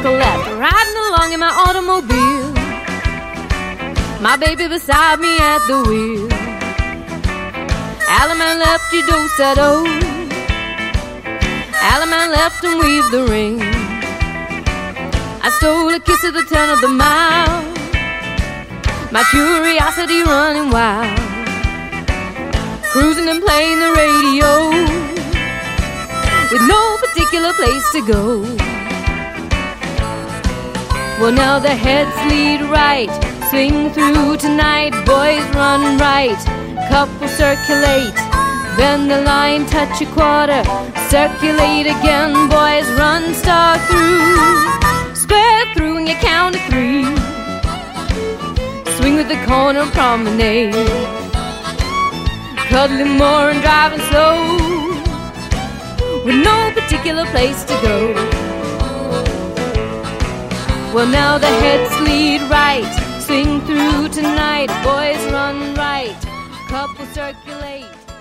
make a left, riding along in my automobile. My baby beside me at the wheel. Alaman left, you do said oh. Alaman left and weaved the ring. I stole a kiss at the turn of the mile, my curiosity running wild, cruising and playing the radio, with no particular place to go. Well, now the heads lead right, swing through tonight, boys run right, couples circulate, then the line touch a quarter, circulate again, boys run, star through, square through and you count to three, swing with the corner promenade, cuddling more and driving slow, with no particular place to go. Well, now the heads lead right, swing through tonight, boys run right, couples circulate.